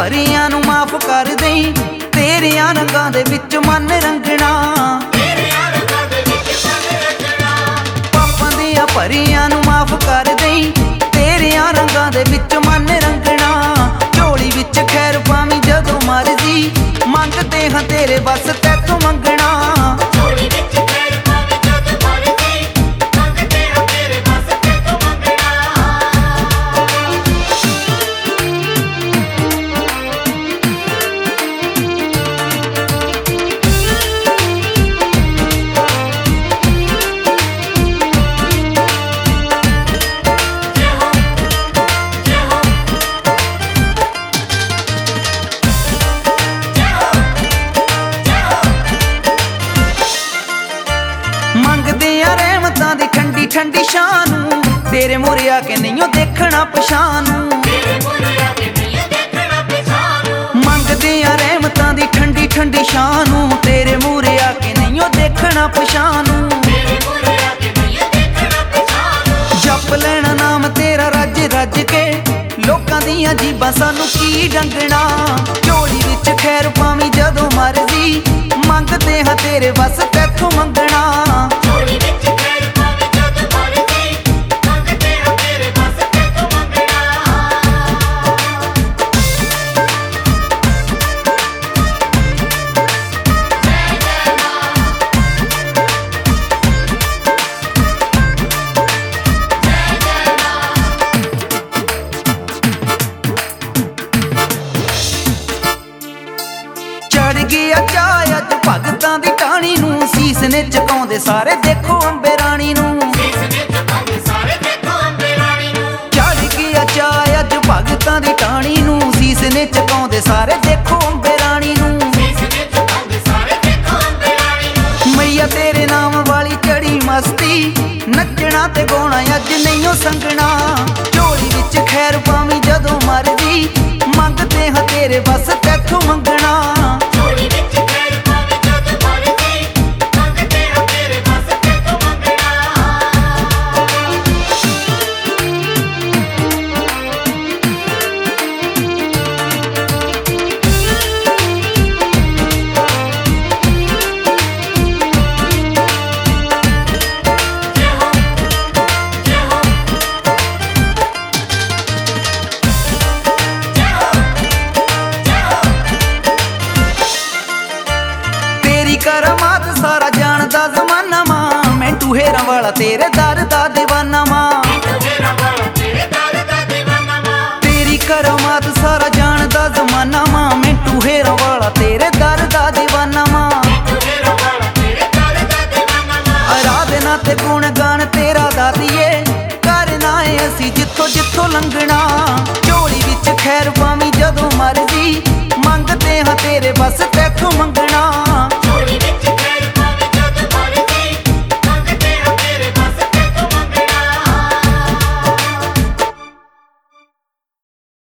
ਭਰੀਆਂ ਨੂੰ ਮਾਫ ਕਰ ਦੇਈਂ, ਤੇਰਿਆਂ ਰੰਗਾਂ ਦੇ ਵਿੱਚ ਮਨ ਰੰਗਣਾ। ਪਾਪਾਂ ਦੀਆਂ ਭਰੀਆਂ ਨੂੰ ਮਾਫ ਕਰ ਦੇਈਂ, ਤੇਰਿਆਂ ਰੰਗਾਂ ਦੇ ਵਿੱਚ ਮਨ ਰੰਗਣਾ। ਝੋਲੀ ਵਿੱਚ ਖੈਰ ਪਾਵੀਂ ਜਦੋਂ ਮਰਜ਼ੀ, ਮੰਗਦੇ ਹਾਂ ਤੇਰੇ ਬਸ ਤੈਥੋਂ ਮੰਗਣਾ। ਮੰਗਦੇ ਆ ਰਹਿਮਤਾਂ ਦੀ ਠੰਡੀ ਠੰਡੀ ਸ਼ਾਨ ਨੂੰ, ਤੇਰੇ ਮੂਹਰੇ ਆ ਕੇ ਨਹੀਂਓ ਦੇਖਣਾ ਪਛਾਣ ਨੂੰ। ਮੰਗਦੇ ਆ ਰਹਿਮਤਾਂ ਦੀ ਠੰਡੀ ਠੰਡੀ ਸ਼ਾਨ ਨੂੰ, ਤੇਰੇ ਮੂਹਰੇ ਆ ਕੇ ਨਹੀਂਓ ਦੇਖਣਾ ਪਛਾਣ ਨੂੰ। ਜਪ ਲੈਣਾ ਨਾਮ ਤੇਰਾ ਰੱਜ ਰੱਜ ਕੇ, ਲੋਕਾਂ ਦੀਆਂ ਜੀਬਾਂ ਸਾਨੂੰ ਕੀ ਡੰਗਣਾ। ਝੋਲੀ ਵਿੱਚ ਖੈਰ ਪਾਵੀਂ ਜਦੋਂ ਮਰਜ਼ੀ, ਮੰਗਦੇ ਹਾਂ ਤੇਰੇ ਬਸ ਤੈਥੋਂ ਮੰਗਣਾ। ਚੜ ਗਿਆ ਚਾਅ ਅੱਜ ਭਗਤਾਂ ਦੀ ਟਾਹਣੀ ਨੂੰ, ਸੀਸ ਨੇ ਝੁਕਾਉਂਦੇ ਸਾਰੇ ਦੇਖੋ ਅੰਬੇ ਰਾਣੀ ਨੂੰ। ਚੜ ਗਿਆ ਚਾਅ ਅੱਜ ਭਗਤਾਂ ਦੀ ਟਾਹਣੀ ਨੂੰ, ਸੀਸ ਨੇ ਝੁਕਾਉਂਦੇ ਸਾਰੇ ਦੇਖੋ ਅੰਬੇ ਰਾਣੀ ਨੂੰ। ਮਈਆ ਤੇਰੇ ਨਾਮ ਵਾਲੀ ਚੜੀ ਮਸਤੀ, ਨੱਚਣਾ ਤੇ ਗਾਉਣਾ ਅੱਜ ਨਹੀਂਓ ਸੰਗਣਾ। ਝੋਲੀ ਵਿੱਚ ਖੈਰ ਪਾਵੀਂ ਜਦੋਂ ਮਰਜ਼ੀ, ਮੰਗਦੇ ਹਾਂ ਤੇਰੇ ਬਸ ਤੈਥੋਂ ਮੰਗਣਾ। ਕਰਾਮਾਤ ਸਾਰਾ ਜਾਣਦਾ ਜ਼ਮਾਨਾ ਮਾਂ, ਮੈਂ ਟੂਹੇਰਾਂ ਵਾਲਾ ਤੇਰੇ ਦਰ ਦਾ دیਵਾਨਾ ਮਾਂ।